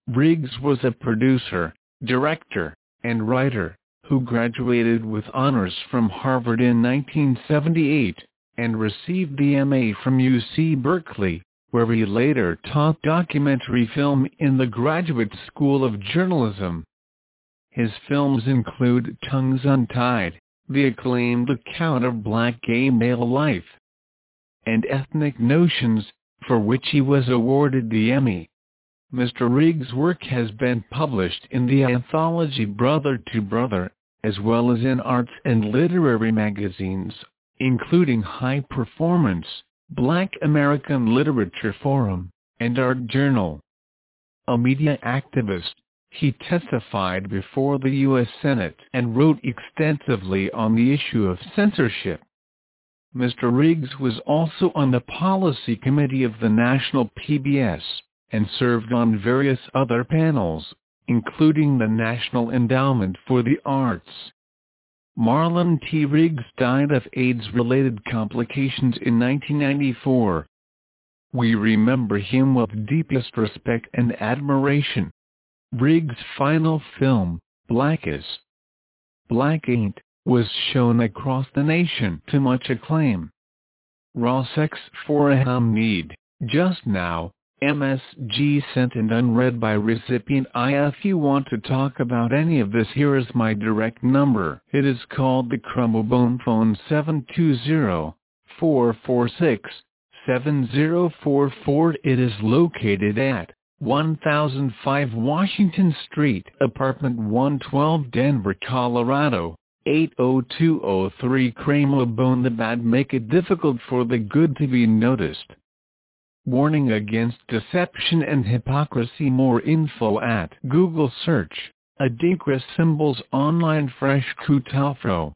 Riggs was a producer, director, and writer, who graduated with honors from Harvard in 1978, and received the M.A. from UC Berkeley, where he later taught documentary film in the Graduate School of Journalism. His films include Tongues Untied, the acclaimed account of black gay male life, and Ethnic Notions, for which he was awarded the Emmy. Mr. Riggs' work has been published in the anthology Brother to Brother, as well as in arts and literary magazines, including High Performance, Black American Literature Forum, and Art Journal. A media activist, he testified before the U.S. Senate and wrote extensively on the issue of censorship. Mr. Riggs was also on the policy committee of the National PBS, and served on various other panels, including the National Endowment for the Arts. Marlon T. Riggs died of AIDS-related complications in 1994. We remember him with deepest respect and admiration. Riggs' final film, Black Is Black Ain't, was shown across the nation to much acclaim. Raw Sex for a Hamid, Just Now, MSG sent and unread by recipient I. If you want to talk about any of this, here is my direct number. It is called the Crumbobone phone 720-446-7044. It is located at 1005 Washington Street, Apartment 112, Denver, Colorado, 80203. Crumbobone. The bad make it difficult for the good to be noticed. Warning against deception and hypocrisy. More info at Google search Adinkra Symbols Online Fresh Kutafro.